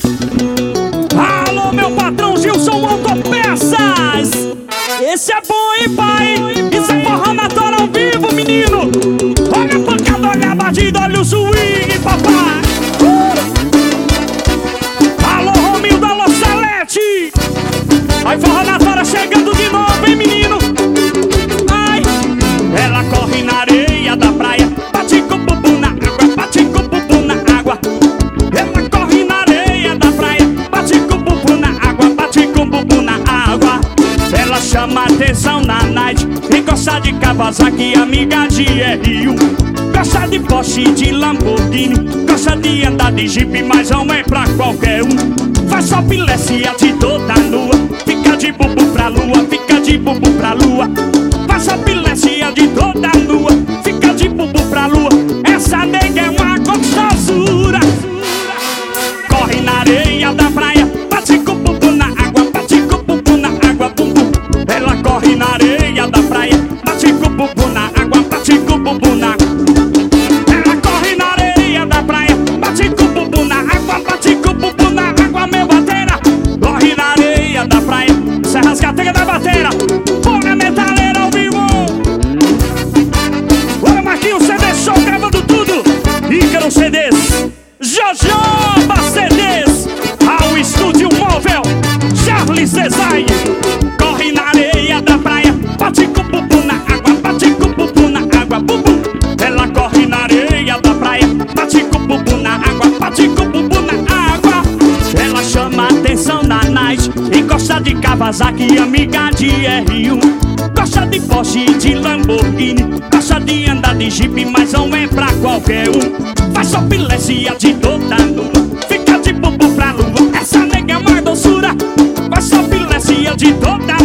Alô, meu patrão Gilson Autopeças. Esse é bom, hein, pai? Isso é forró na tora ao vivo, menino. Olha a pancada, olha a batida, olha o swing, papai. Alô, Rominho da Locelete. Aí, forró na tora chegando de novo, hein, menino? Ai, ela corre na areia da praia, bate com o bumbum na água, bate com o bumbum na água. Ela corre na areia da praia, bate com o bumbum na água, bate com o bumbum na água. Ela chama atenção na night e gosta de Kawasaki, amiga de R1. Gosta de Porsche, de Lamborghini, gosta de andar de Jeep, mas não é pra qualquer um. Faz topless de toda nua, fica de bumbum pra lua, fica de bumbum pra lua. Faz topless de toda nua, fica de bumbum pra lua. Essa nega é uma gostosura. Corre na areia da praia, bate com o bumbum na água, bate com o bumbum na água, bumbum. Ela corre na areia da praia, bate com o bumbum na água, bate com o bumbum na água. Ela corre na areia da praia, bate com o bumbum na água, bate com o bumbum na água, meu bateira. Corre na areia da praia, serra as cateiras da bateira. Põe a metaleira ao vivo. Olha, Marquinhos, CD Show gravando tudo. Ícaro CDs, Jojoba CDs, ao estúdio móvel, Charles Design. Corre na areia da praia, bate com o bumbum na água, bate com o bumbum na água, bumbum. Ela corre na areia da praia, bate com o bumbum na água, bate com o bumbum na água. Ela chama atenção na night e gosta de Kawasaki, amiga de R1. Gosta de Porsche, de Lamborghini, gosta de andar de Jeep, mas não é pra qualquer um. Faz topless de toda nua, fica de bumbum pra lua. Essa nega é uma doçura. Faz topless de toda